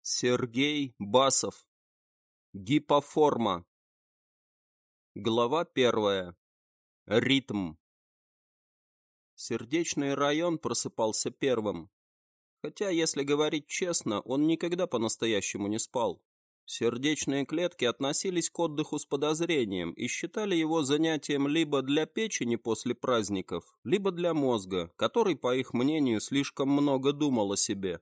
Сергей Басов. Гипоформа. Глава 1. Ритм. Сердечный район просыпался первым. Хотя, если говорить честно, он никогда по-настоящему не спал. Сердечные клетки относились к отдыху с подозрением и считали его занятием либо для печени после праздников, либо для мозга, который, по их мнению, слишком много думал о себе.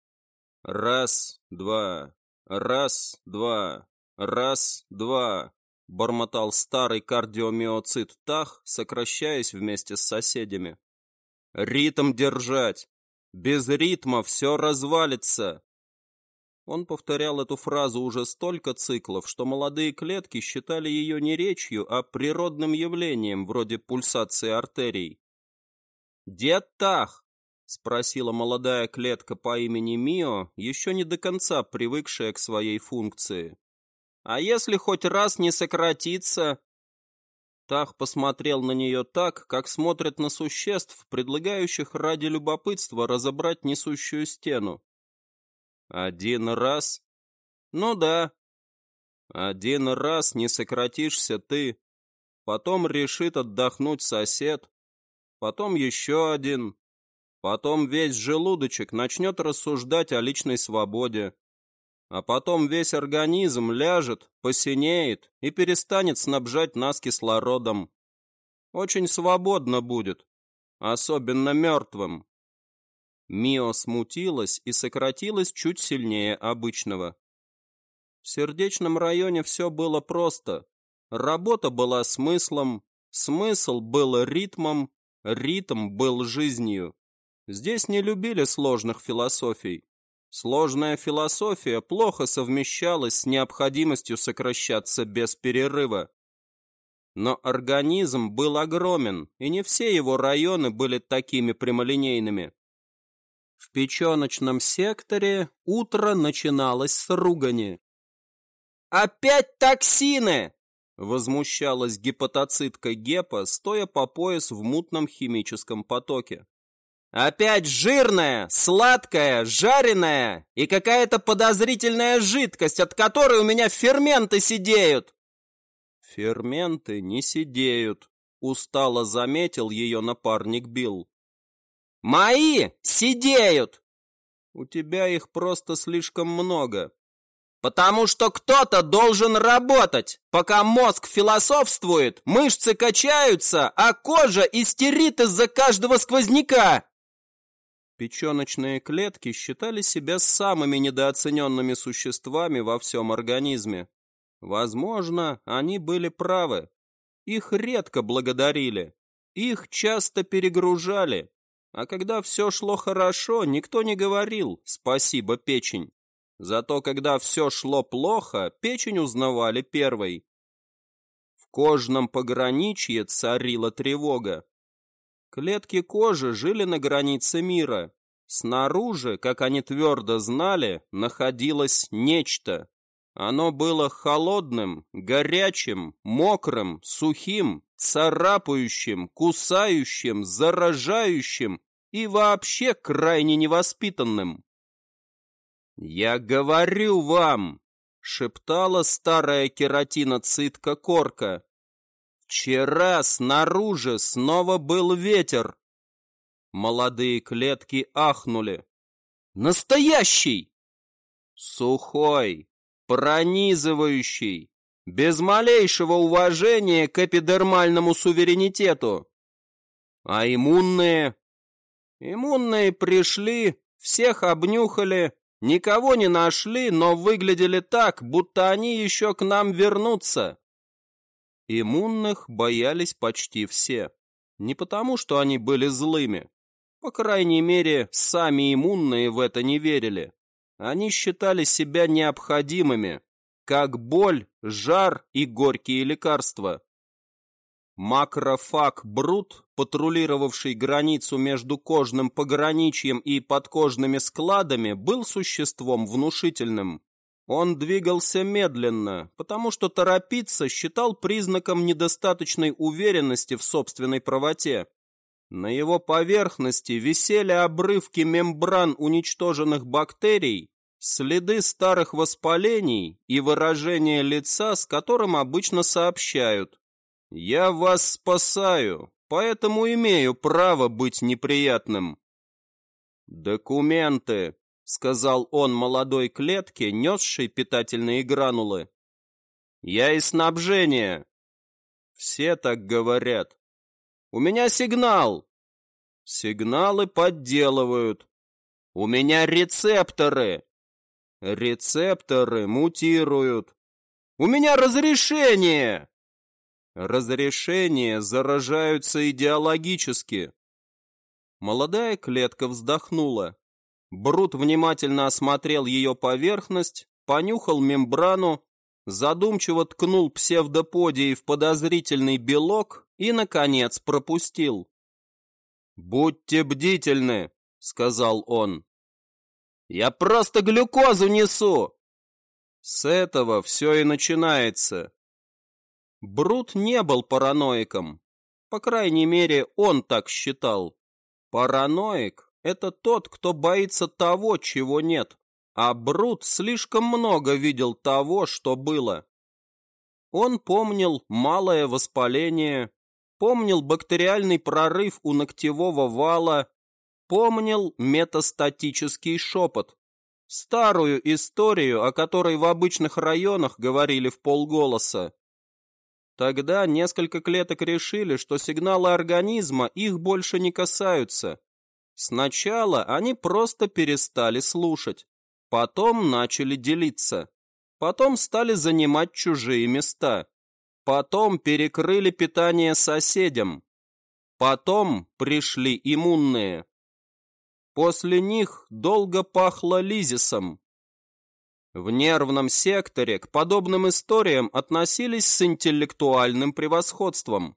«Раз, два, раз, два, раз, два», — бормотал старый кардиомиоцит Тах, сокращаясь вместе с соседями. «Ритм держать! Без ритма все развалится!» Он повторял эту фразу уже столько циклов, что молодые клетки считали ее не речью, а природным явлением, вроде пульсации артерий. «Дед Тах!» — спросила молодая клетка по имени Мио, еще не до конца привыкшая к своей функции. «А если хоть раз не сократиться?» Тах посмотрел на нее так, как смотрят на существ, предлагающих ради любопытства разобрать несущую стену. «Один раз?» «Ну да». «Один раз не сократишься ты, потом решит отдохнуть сосед, потом еще один, потом весь желудочек начнет рассуждать о личной свободе, а потом весь организм ляжет, посинеет и перестанет снабжать нас кислородом. Очень свободно будет, особенно мертвым». Мио смутилась и сократилась чуть сильнее обычного. В сердечном районе все было просто. Работа была смыслом, смысл был ритмом, ритм был жизнью. Здесь не любили сложных философий. Сложная философия плохо совмещалась с необходимостью сокращаться без перерыва. Но организм был огромен, и не все его районы были такими прямолинейными. В печеночном секторе утро начиналось с ругани. «Опять токсины!» — возмущалась гепатоцитка Гепа, стоя по пояс в мутном химическом потоке. «Опять жирная, сладкая, жареная и какая-то подозрительная жидкость, от которой у меня ферменты сидеют!» «Ферменты не сидеют», — устало заметил ее напарник Билл. «Мои сидеют!» «У тебя их просто слишком много». «Потому что кто-то должен работать. Пока мозг философствует, мышцы качаются, а кожа истерит из-за каждого сквозняка». Печеночные клетки считали себя самыми недооцененными существами во всем организме. Возможно, они были правы. Их редко благодарили, их часто перегружали. А когда все шло хорошо, никто не говорил «спасибо, печень». Зато когда все шло плохо, печень узнавали первой. В кожном пограничье царила тревога. Клетки кожи жили на границе мира. Снаружи, как они твердо знали, находилось нечто. Оно было холодным, горячим, мокрым, сухим, царапающим, кусающим, заражающим и вообще крайне невоспитанным. «Я говорю вам!» — шептала старая кератиноцитка Корка. «Вчера снаружи снова был ветер!» Молодые клетки ахнули. «Настоящий!» «Сухой, пронизывающий, без малейшего уважения к эпидермальному суверенитету!» «А иммунные?» «Иммунные пришли, всех обнюхали, никого не нашли, но выглядели так, будто они еще к нам вернутся». Иммунных боялись почти все. Не потому, что они были злыми. По крайней мере, сами иммунные в это не верили. Они считали себя необходимыми, как боль, жар и горькие лекарства. Макрофаг Брут, патрулировавший границу между кожным пограничьем и подкожными складами, был существом внушительным. Он двигался медленно, потому что торопиться считал признаком недостаточной уверенности в собственной правоте. На его поверхности висели обрывки мембран уничтоженных бактерий, следы старых воспалений и выражение лица, с которым обычно сообщают: «Я вас спасаю, поэтому имею право быть неприятным». «Документы», — сказал он молодой клетке, несшей питательные гранулы. «Я из снабжения». «Все так говорят». «У меня сигнал». «Сигналы подделывают». «У меня рецепторы». «Рецепторы мутируют». «У меня разрешение». «Разрешения заражаются идеологически». Молодая клетка вздохнула. Брут внимательно осмотрел ее поверхность, понюхал мембрану, задумчиво ткнул псевдоподией в подозрительный белок и, наконец, пропустил. «Будьте бдительны», — сказал он. «Я просто глюкозу несу!» С этого все и начинается. Брут не был параноиком. По крайней мере, он так считал. Параноик — это тот, кто боится того, чего нет, а Брут слишком много видел того, что было. Он помнил малое воспаление, помнил бактериальный прорыв у ногтевого вала, помнил метастатический шепот, старую историю, о которой в обычных районах говорили вполголоса. Тогда несколько клеток решили, что сигналы организма их больше не касаются. Сначала они просто перестали слушать, потом начали делиться, потом стали занимать чужие места, потом перекрыли питание соседям, потом пришли иммунные. После них долго пахло лизисом. В нервном секторе к подобным историям относились с интеллектуальным превосходством.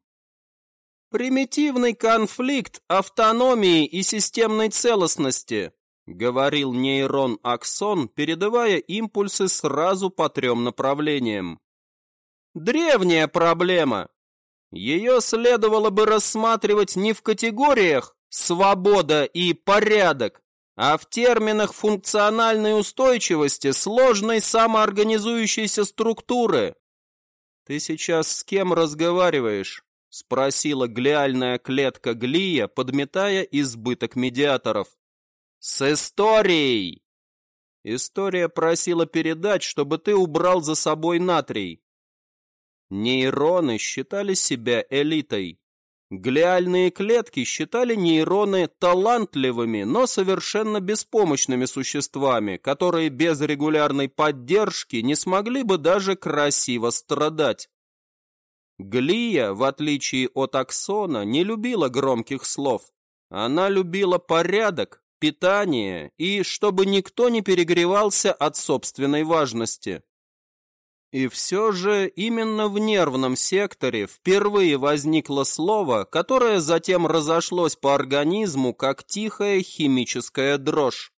«Примитивный конфликт автономии и системной целостности», говорил нейрон-аксон, передавая импульсы сразу по 3 направлениям. «Древняя проблема. Ее следовало бы рассматривать не в категориях «свобода» и «порядок», а в терминах функциональной устойчивости сложной самоорганизующейся структуры. «Ты сейчас с кем разговариваешь?» — спросила глиальная клетка глия, подметая избыток медиаторов. «С историей!» «История просила передать, чтобы ты убрал за собой натрий». Нейроны считали себя элитой. Глиальные клетки считали нейроны талантливыми, но совершенно беспомощными существами, которые без регулярной поддержки не смогли бы даже красиво страдать. Глия, в отличие от аксона, не любила громких слов. Она любила порядок, питание и чтобы никто не перегревался от собственной важности. И все же именно в нервном секторе впервые возникло слово, которое затем разошлось по организму, как тихая химическая дрожь.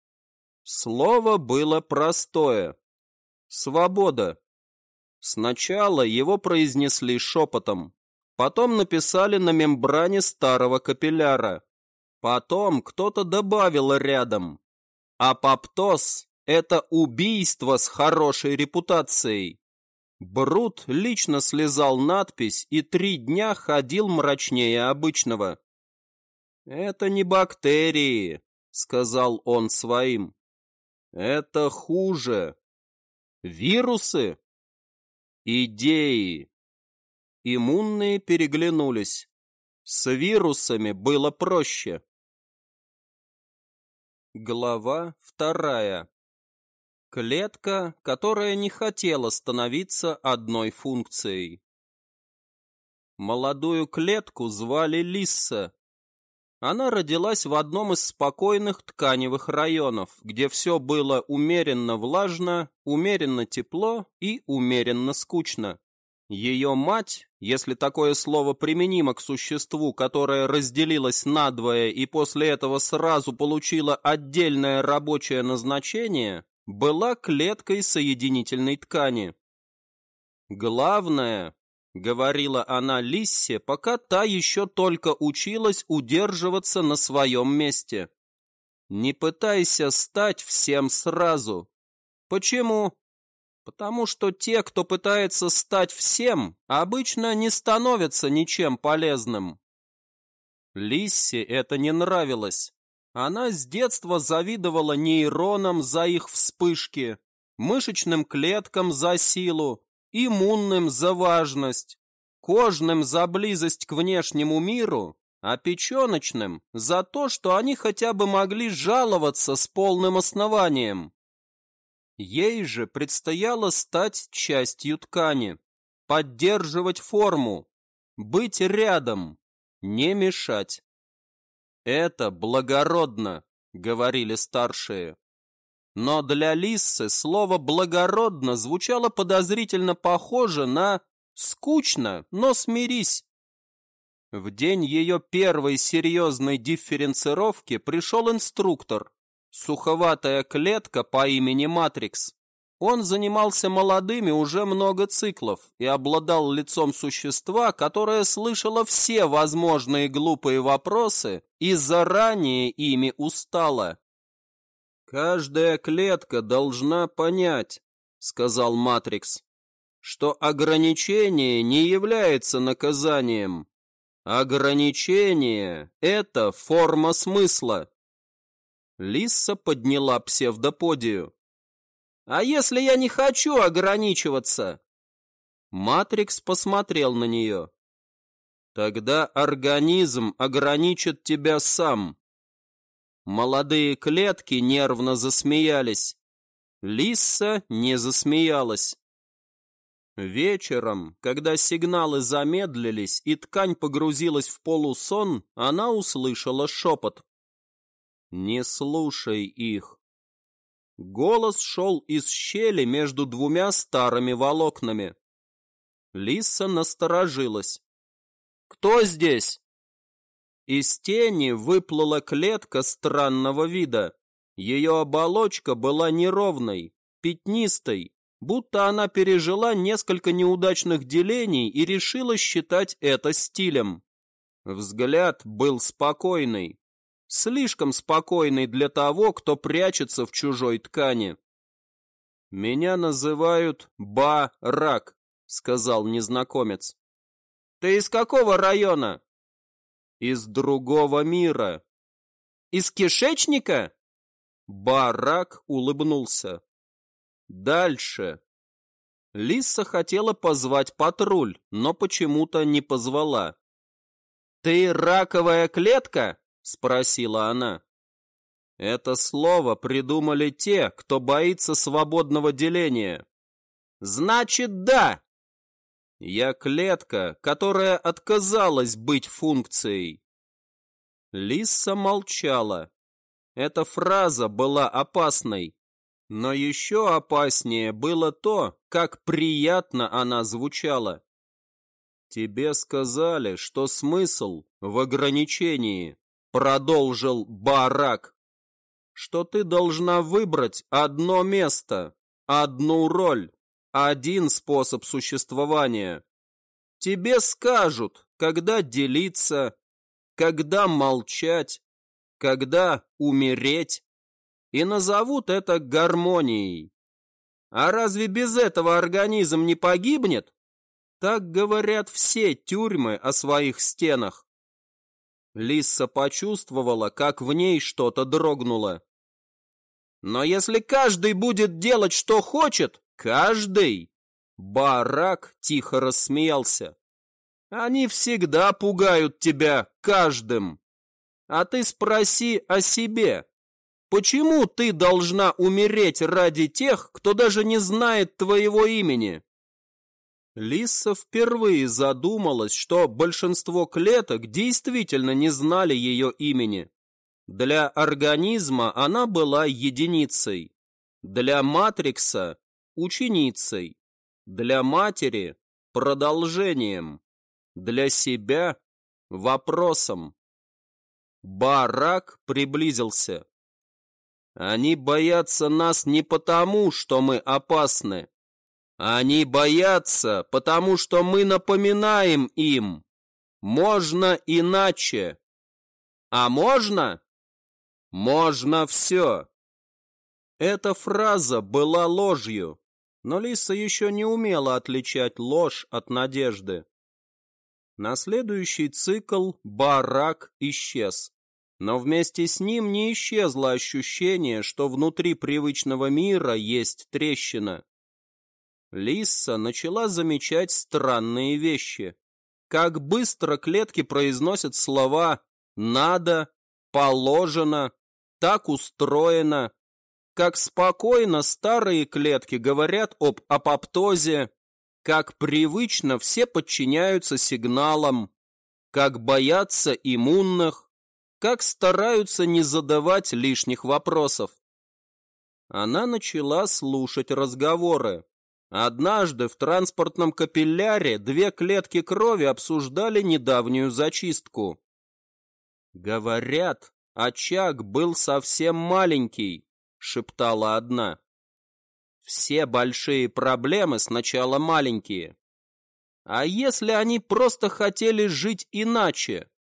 Слово было простое. Свобода. Сначала его произнесли шепотом, потом написали на мембране старого капилляра, потом кто-то добавил рядом. Апоптоз — это убийство с хорошей репутацией. Брут лично слезал надпись и 3 дня ходил мрачнее обычного. «Это не бактерии», — сказал он своим. «Это хуже. Вирусы? Идеи». Иммунные переглянулись. С вирусами было проще. Глава 2. Клетка, которая не хотела становиться одной функцией. Молодую клетку звали Лисса. Она родилась в одном из спокойных тканевых районов, где все было умеренно влажно, умеренно тепло и умеренно скучно. Ее мать, если такое слово применимо к существу, которое разделилось надвое и после этого сразу получило отдельное рабочее назначение, была клеткой соединительной ткани. «Главное», — говорила она Лиссе, пока та еще только училась удерживаться на своем месте, Не пытайся стать всем сразу. Почему? Потому что те, кто пытается стать всем, обычно не становятся ничем полезным. Лиссе это не нравилось. Она с детства завидовала нейронам за их вспышки, мышечным клеткам за силу, иммунным за важность, кожным за близость к внешнему миру, а печеночным за то, что они хотя бы могли жаловаться с полным основанием. Ей же предстояло стать частью ткани, поддерживать форму, быть рядом, не мешать. «Это благородно», — говорили старшие. Но для Лиссы слово «благородно» звучало подозрительно похоже на «скучно, но смирись». В день ее первой серьезной дифференцировки пришел инструктор, суховатая клетка по имени Матрикс. Он занимался молодыми уже много циклов и обладал лицом существа, которое слышало все возможные глупые вопросы и заранее ими устало. «Каждая клетка должна понять», — сказал Матрикс, «что ограничение не является наказанием. Ограничение — это форма смысла». Лисса подняла псевдоподию. «А если я не хочу ограничиваться?» Матрикс посмотрел на нее. «Тогда организм ограничит тебя сам». Молодые клетки нервно засмеялись. Лисса не засмеялась. Вечером, когда сигналы замедлились и ткань погрузилась в полусон, она услышала шепот. «Не слушай их». Голос шел из щели между двумя старыми волокнами. Лисса насторожилась. «Кто здесь?» Из тени выплыла клетка странного вида. Ее оболочка была неровной, пятнистой, будто она пережила несколько неудачных делений и решила считать это стилем. Взгляд был спокойный. Слишком спокойный для того, кто прячется в чужой ткани. «Меня называют Ба-Рак», — сказал незнакомец. «Ты из какого района?» «Из другого мира». «Из кишечника?» Ба-Рак улыбнулся. «Дальше». Лисса хотела позвать патруль, но почему-то не позвала. «Ты раковая клетка?» — спросила она. Это слово придумали те, кто боится свободного деления. Значит, да. Я клетка, которая отказалась быть функцией. Лисса молчала. Эта фраза была опасной, но еще опаснее было то, как приятно она звучала. Тебе сказали, что смысл в ограничении. Продолжил Ба-Рак, что ты должна выбрать одно место, одну роль, один способ существования. Тебе скажут, когда делиться, когда молчать, когда умереть, и назовут это гармонией. А разве без этого организм не погибнет? Так говорят все тюрьмы о своих стенах. Лисса почувствовала, как в ней что-то дрогнуло. Но если каждый будет делать, что хочет, каждый... Ба-Рак тихо рассмеялся. Они всегда пугают тебя каждым. А ты спроси о себе. Почему ты должна умереть ради тех, кто даже не знает твоего имени? Лисса впервые задумалась, что большинство клеток действительно не знали ее имени. Для организма она была единицей, для Матрикса – ученицей, для матери – продолжением, для себя – вопросом. Ба-Рак приблизился. Они боятся нас не потому, что мы опасны. Они боятся, потому что мы напоминаем им. Можно иначе. А можно? Можно все. Эта фраза была ложью, но Лиса еще не умела отличать ложь от надежды. На следующий цикл Баарак исчез, но вместе с ним не исчезло ощущение, что внутри привычного мира есть трещина. Лиса начала замечать странные вещи. Как быстро клетки произносят слова «надо», «положено», «так устроено», как спокойно старые клетки говорят об апоптозе, как привычно все подчиняются сигналам, как боятся иммунных, как стараются не задавать лишних вопросов. Она начала слушать разговоры. Однажды в транспортном капилляре 2 клетки крови обсуждали недавнюю зачистку. «Говорят, очаг был совсем маленький», — шептала одна. «Все большие проблемы сначала маленькие. А если они просто хотели жить иначе?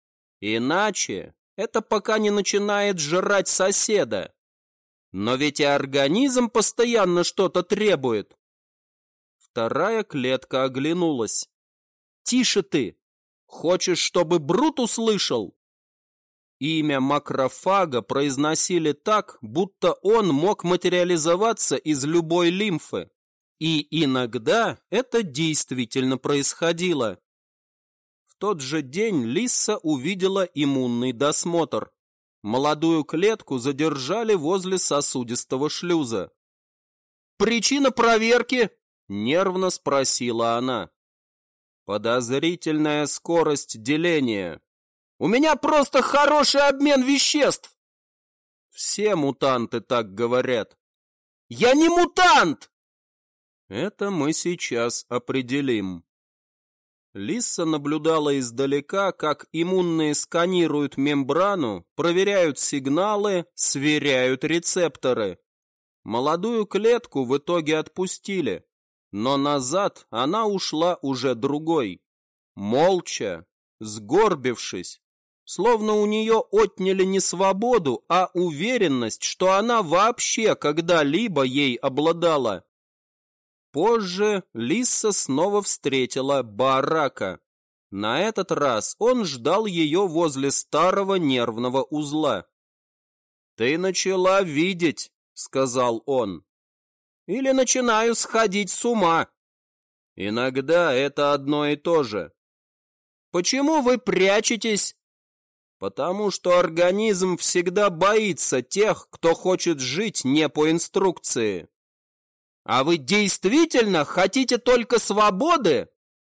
Иначе это пока не начинает жрать соседа. Но ведь и организм постоянно что-то требует». Вторая клетка оглянулась. «Тише ты! Хочешь, чтобы Брут услышал?» Имя макрофага произносили так, будто он мог материализоваться из любой лимфы. И иногда это действительно происходило. В тот же день Лиса увидела иммунный досмотр. Молодую клетку задержали возле сосудистого шлюза. «Причина проверки?» — нервно спросила она. «Подозрительная скорость деления». «У меня просто хороший обмен веществ!» «Все мутанты так говорят». «Я не мутант!» «Это мы сейчас определим». Лиса наблюдала издалека, как иммунные сканируют мембрану, проверяют сигналы, сверяют рецепторы. Молодую клетку в итоге отпустили, но назад она ушла уже другой. Молча, сгорбившись, словно у нее отняли не свободу, а уверенность, что она вообще когда-либо ей обладала. Позже Лиса снова встретила Баарака. На этот раз он ждал ее возле старого нервного узла. «Ты начала видеть», — сказал он. «Или начинаю сходить с ума». «Иногда это одно и то же». «Почему вы прячетесь?» «Потому что организм всегда боится тех, кто хочет жить не по инструкции». «А вы действительно хотите только свободы?»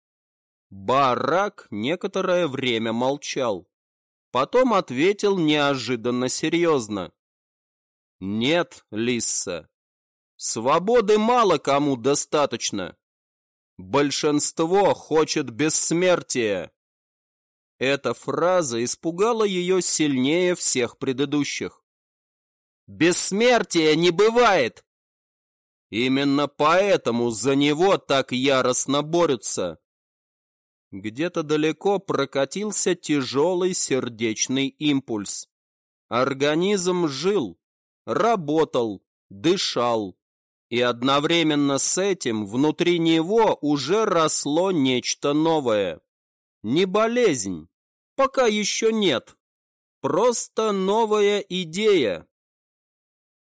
Баарак некоторое время молчал. Потом ответил неожиданно серьезно. «Нет, Лисса, свободы мало кому достаточно. Большинство хочет бессмертия». Эта фраза испугала ее сильнее всех предыдущих. «Бессмертия не бывает!» Именно поэтому за него так яростно борются. Где-то далеко прокатился тяжелый сердечный импульс. Организм жил, работал, дышал, и одновременно с этим внутри него уже росло нечто новое. Не болезнь, пока еще нет, просто новая идея.